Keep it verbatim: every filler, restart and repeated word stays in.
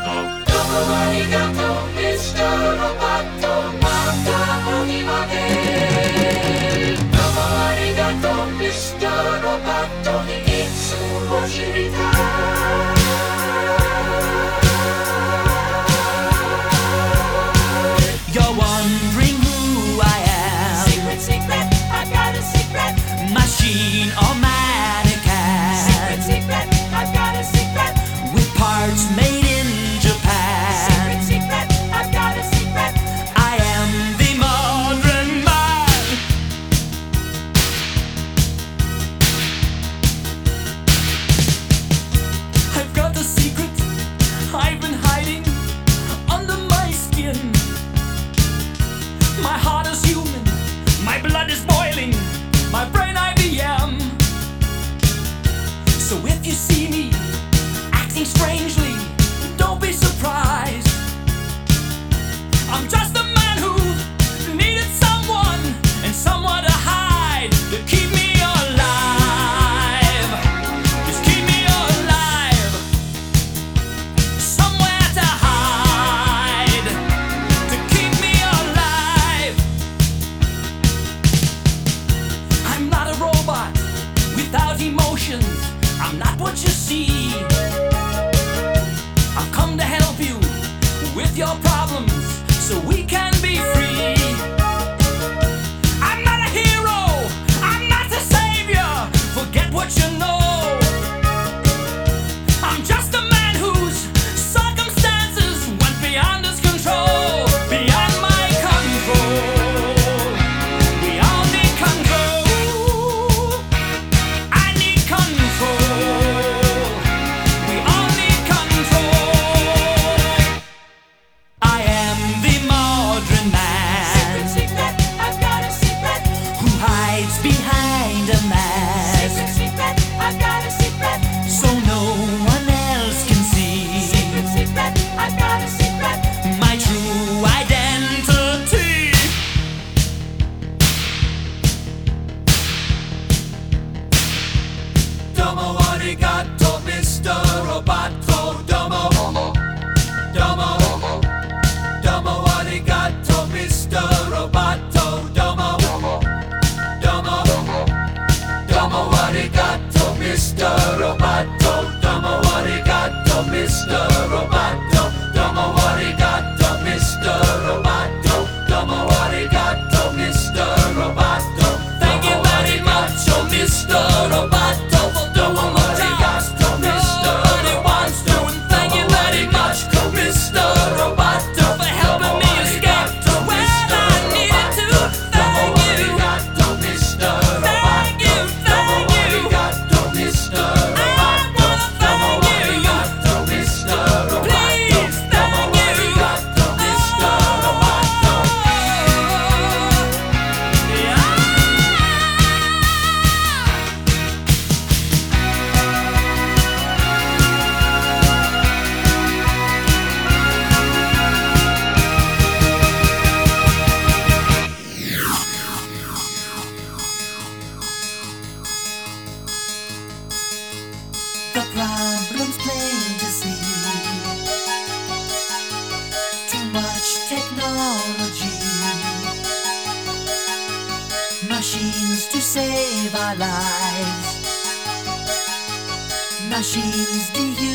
Domo arigato, mister Roboto, mata onimade. Domo arigato, mister Roboto, itsu wo shiritai. You're wondering who I am. Secret, secret, I've got a secret. Machine or mannequin. Secret, secret, I've got a secret. With parts made in Japan. Secret, secret, I've got a secret. I am the modern man. I've got a secret I've been hiding under my skin. My heart is human, my blood is boiling, my brain I B M. So if you see me acting strangely, don't be surprised. I'm just a man who needed someone and someone to hide, to keep me alive. Just keep me alive. Somewhere to hide, to keep me alive. I'm not a robot without emotions. I'm not what you see. I've come to help you with your problems so we can be free. I'm not a hero, I'm not a savior. Forget what you know. I'm just a man whose circumstances went beyond his control, beyond my control. We all need control. I need control. We all need control. I am the modern man. Secret, secret, I've got a secret. Who hides behind a mask, Secret, secret, I've got a secret. so no one else can see Secret, secret, I've got a secret. my true identity. Domo arigato, mister Roboto. Domo, domo, domo arigato, mister Roboto. Domo, domo, domo arigato, mister Roboto. Domo arigato, mister Roboto. Domo arigato, mister Roboto. Domo arigato, mister Roboto. Thank you very much, oh mister Roboto, for doing what arigato, mister Roboto. And thank you very much, mister Roboto, for helping me escape when I needed to. Thank you, mister Thank you, thank you. mister Roboto. Thank you, mister Roboto. Please, thank you, mister Roboto. The problem's plain to see. Too much technology. Machines to save our lives. Machines dehumanized.